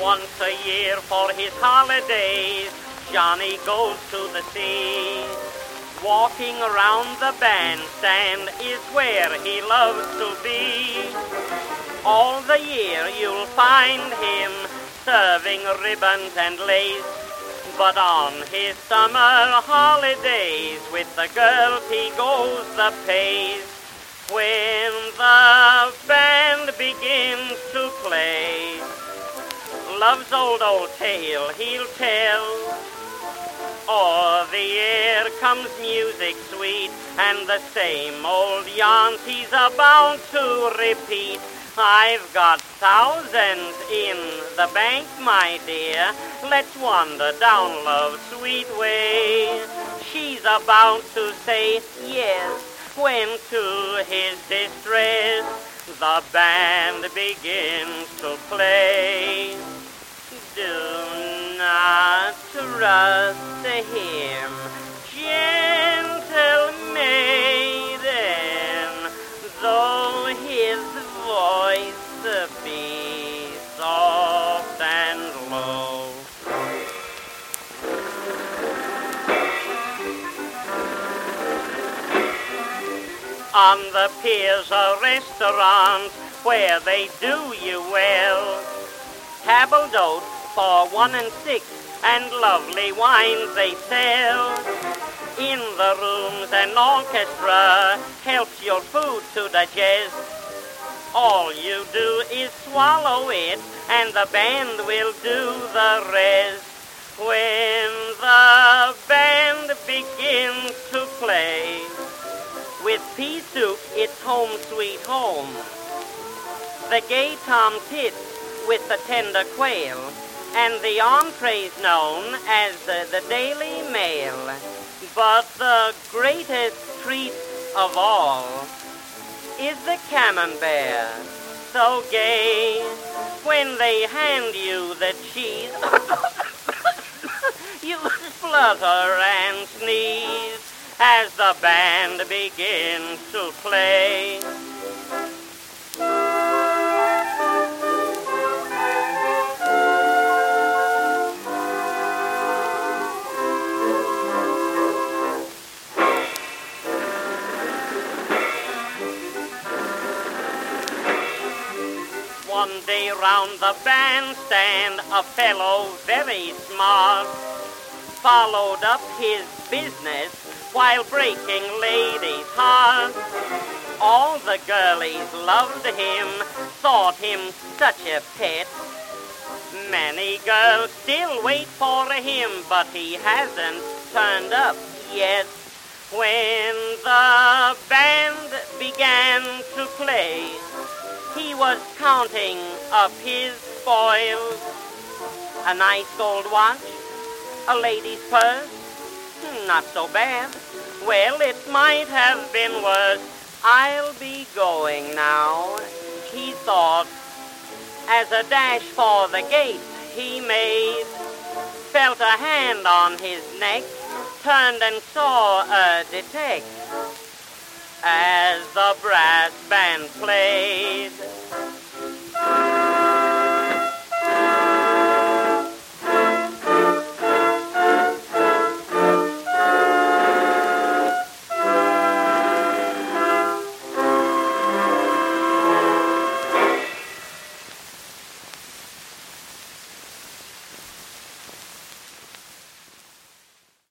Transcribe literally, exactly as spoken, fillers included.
Once a year for his holidays, Johnny goes to the sea. Walking around the bandstand is where he loves to be. All the year you'll find him serving ribbons and lace, but on his summer holidays with the girls he goes the pace. When the band begins to play, love's old, old tale he'll tell. O'er the air comes music sweet, and the same old yarns he's about to repeat. I've got thousands in the bank, my dear. Let's wander down love's sweet way. She's about to say yes, when to his distress the band begins to play. Do not trust him, gentle maiden, though his voice be soft and low. On the piers or restaurants where they do you well, table d'ote for one and six, and lovely wines they sell. In the rooms an orchestra helps your food to digest. All you do is swallow it, and the band will do the rest. When the band begins to play, with pea soup it's home sweet home. The gay tom tits with the tender quail, and the entrees known as uh, the Daily Mail. But the greatest treat of all is the camembert, so gay. When they hand you the cheese, you splutter and sneeze as the band begins to play. One day round the bandstand, a fellow very smart followed up his business while breaking ladies' hearts. All the girlies loved him, thought him such a pet. Many girls still wait for him, but he hasn't turned up yet. When the band began to play, he was counting up his spoils. A nice gold watch, a lady's purse, not so bad. Well, it might have been worse. I'll be going now, he thought, as a dash for the gate he made. Felt a hand on his neck, turned and saw a detect as the brass band played.